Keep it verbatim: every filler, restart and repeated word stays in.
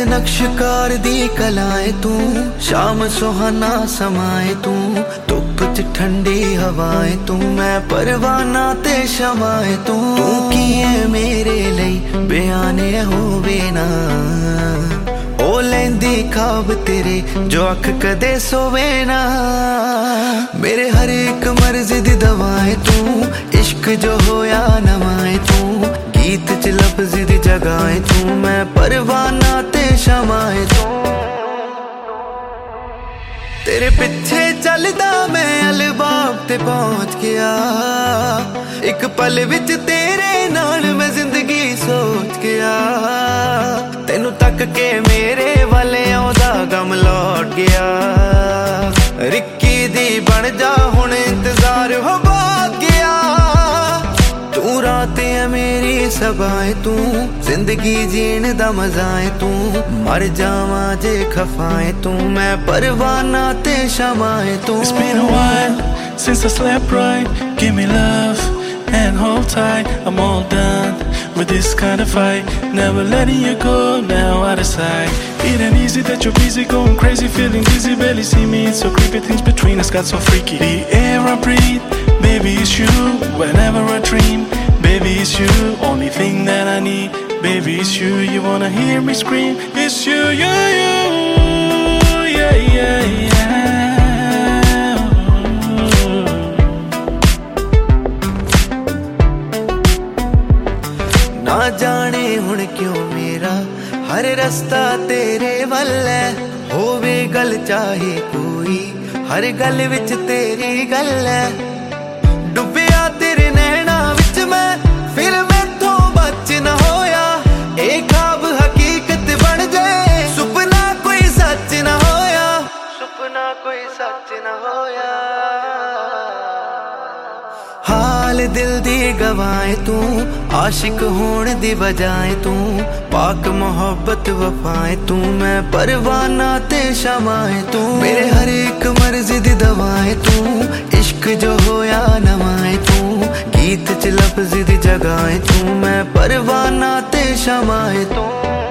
नक्शकार दी कलाए तू, शाम सुहाना समाए तू, धुप च ठंडी हवाएं तू, मैं परवाना ते शमाए तू। तू की है मेरे लिए बयाने होवे ना, ओ लेंदी ख्वाब तेरे जो अख कदे सोवे ना। मेरे हर एक मर्ज दी दवाएं तू, इश्क जो होया नवाए तू, गीत च लफ्ज़ दी जगाए तू, मैं परवाना ते शमाए तू। तेरे पिछे चलदा मैं अलबाब ते पहुंच गया, एक पल विच तेरे नाल मैं जिंदगी सोच गया। तेनू तक के मेरे वाले आउंदा गम लौट गया, रिक्की दी बन जा हुण इंतजार हो भाग गया। तू रात है मेरी सबाए तू, जिंदगी जीण दा मजाए तू, मर जावां जे खफाए तू, मैं परवाना ते शमाए तू। It's been a while since I slept right, give me love and hold tight. I'm all done with this kind of fight, never letting you go, now out of sight. It ain't easy that you're busy, going crazy, feeling dizzy, barely see me, it's so creepy, things between us got so freaky. The air I breathe, baby it's you, whenever I dream, baby it's you, only thing that I need, baby it's you. You wanna hear me scream, it's you, you, you, yeah, yeah, yeah. ना जाने हुण क्यों मेरा हर रास्ता तेरे वल है, होवे गल चाहे कोई, हर गल विच तेरी गल है। डुबिया तेरे नैना विच मैं, फिर मैथों बच न होया, ए ख्वाब हकीकत बन जाए, सुपना कोई सच न होया, सुपना कोई सच न होया। हाल दिल दी गवाए तू, आशिक होण दी बजाए तू, पाक मोहब्बत वफाए तू, मैं परवाना ते शमाए तू। मेरे हर एक मर्ज दी दवाए तू, इश्क जो होया नवाए तू, गीत च लफ्ज़ दी जगाए तू, मैं परवाना ते शमाए तू।